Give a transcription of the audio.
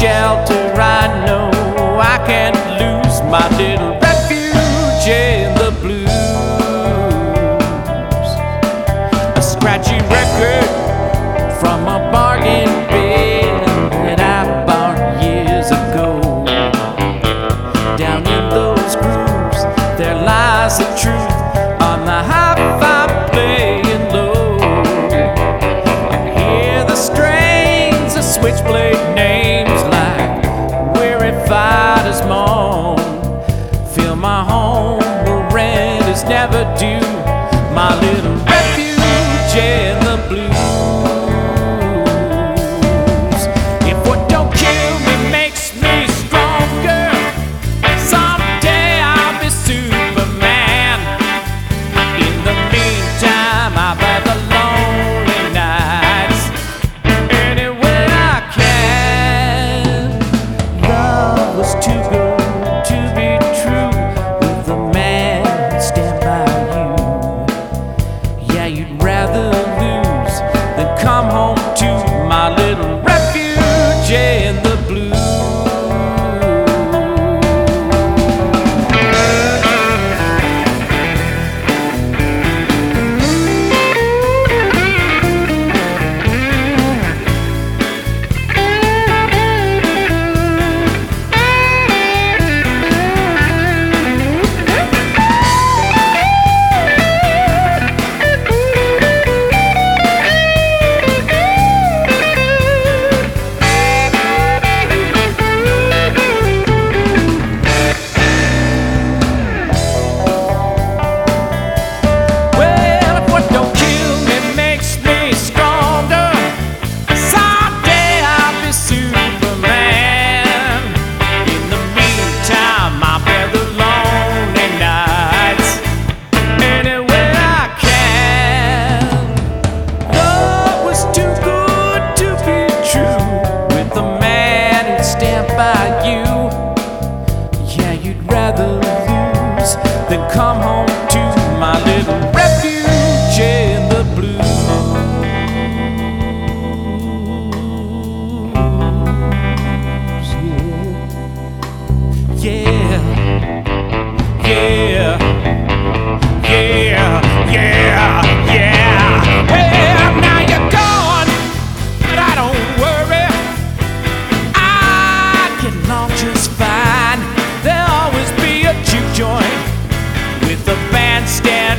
shelter, I know I can't lose my little refuge in the blues. A scratchy record from a bargain bin that I bought years ago. Down in those grooves there lies the truth on the hi-fi playing low. I hear the strains of switchblade names like weary fighters moan. Feel my home where rent is never due, my little refuge in the blues. If what don't kill me makes me stronger, someday I'll be Superman. In the meantime, I've had the lonely nights anywhere I can. Love was too good to be true with a man who'd stand by you. Yeah, you'd rather lose than come home to my little refuge in the blues. Well, if what don't kill me makes me stronger, someday I'll be Superman. In the meantime, I'll bear the lonely nights anywhere I can. Love was too good to be true with the man who'd stand by you. Yeah, you'd rather lose than come home to my little refuge in the blues. Yeah, yeah, yeah, yeah, yeah. Well, now you're gone, but I don't worry. I get along just fine. There'll always be a juke joint with a bandstand